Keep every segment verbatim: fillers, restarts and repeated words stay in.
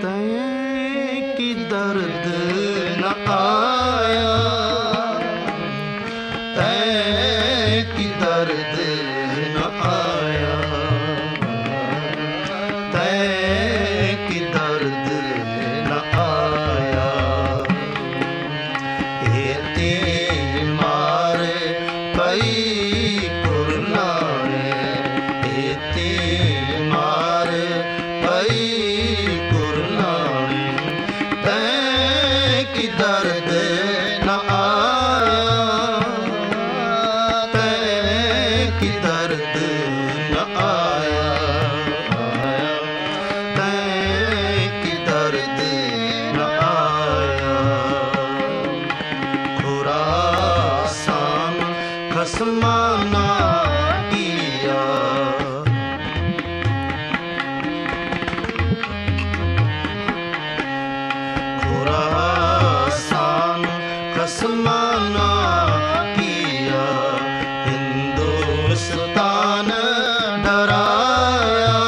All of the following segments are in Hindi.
तैं की दर्द न आया, तैं की दर्द न आया, तैं की दर्द न आया। ये तीर मार पई कुरलाने, ये तीर मार पई कुरलाने, तैं की दर्द न आया, तैं की दर्द न आया, तैं की दर्द न आया। खुरासान खसमाना किया, खुरासान खसमाना किया, हिंदुस्तान डराया,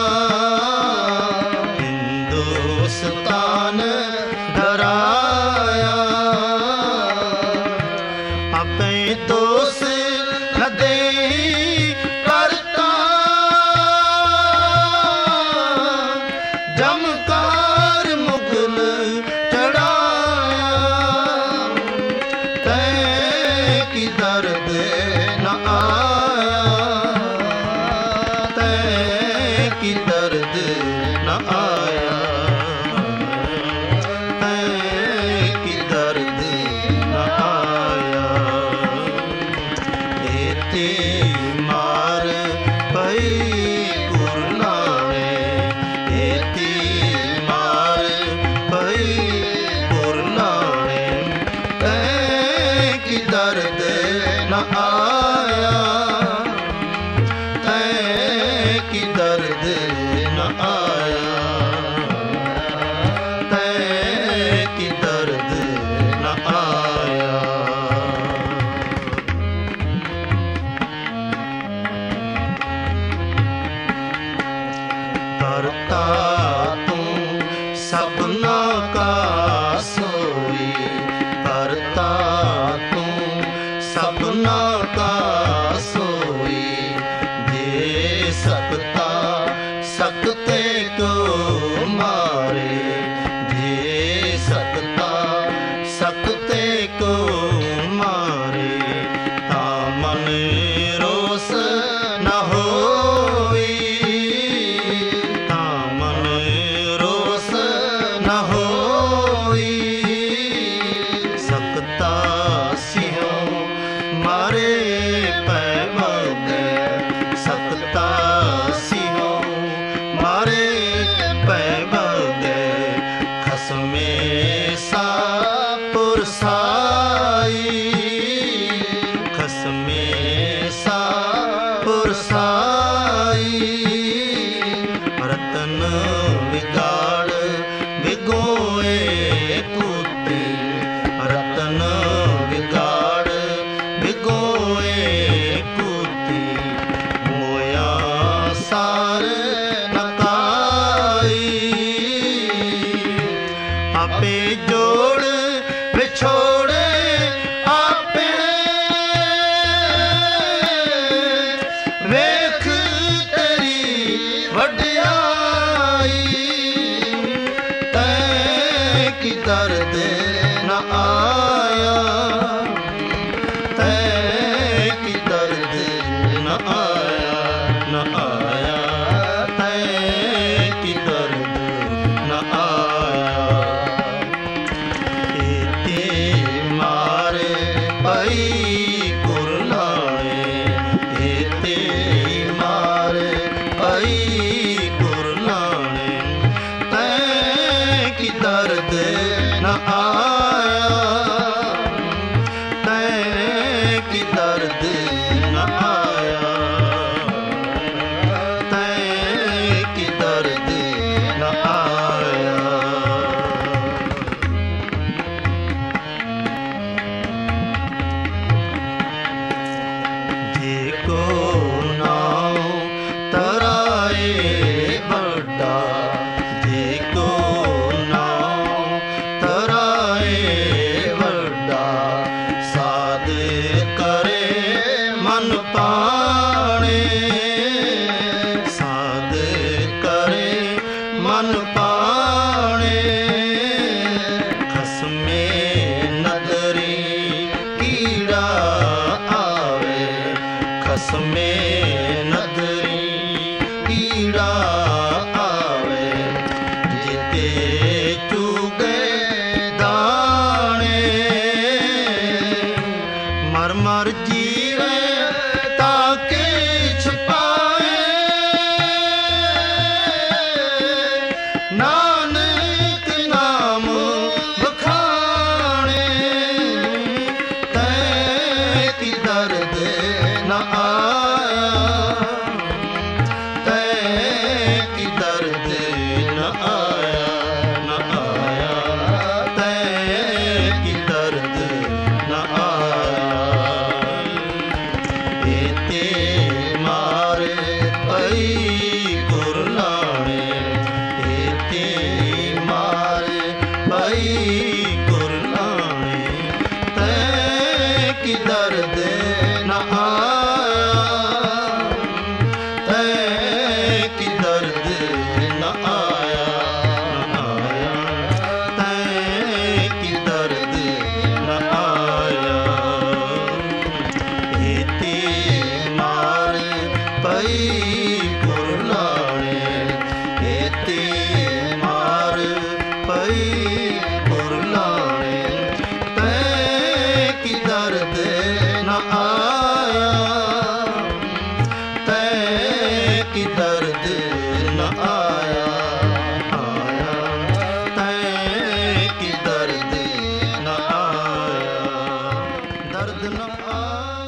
हिंदुस्तान डराया। आपे दोष न दे करता, जमकार मुगल चढ़ाया, तैं की दर्द न आया, तैं की दर्द न आया, तैं की दर्द न आया। ये तीर मार पई कुरलाने, ये तीर मार पई कुरलाने, तैं की दर्द न आया, तैं की दर्द न आया, तैं की दर्द न आया। करता तू सपना का सोई, करता तू सपना का सोई, दे सकता सकते को मारे, दे सकता सकते को मारे। तामन रोस न होई, तामन रोस न होई, सकता सिंह मारे पैमग, सकता सिंह मारे पैमग, खसमे सा पुरसाई, खसमे सा पुरसाई। रतन बिगाड़ बिगोए कुत्ते, रतन बिगाड़ बिगोए कुत्ते, मोया सार नकाई। आपे जोड़ बिछोड़े आपे, वेख तेरी वड्याई, तैं की दर्द न आया, तैं की दर्द न आया, न आया, तैं की दर्द न आया। ये तीर मार पई कुरलाने, ये तीर मार पई कुरलाने, तैं की दर्द न आया, मन पाणे खसमे नदरी कीड़ा आवे खसमे नदरी कीड़ा आवे जिते चुगे दाने मर मर जीवे ताके छुपाए नानक नाम बखाने तै की दर्द न आया तै की दर्द न आया न आया तै की दर्द न आया एते मार पई कुरलाने एते मार पई कुरलाने तै की दर्द न आया तै की दर्द न आया न आया तै की दर्द न आया एते मार पई कुरलाने एते मार पई कुरलाने तै की दर्द न आया तै की दर्द न आया आया तै की दर्द न आया दर्द न आया।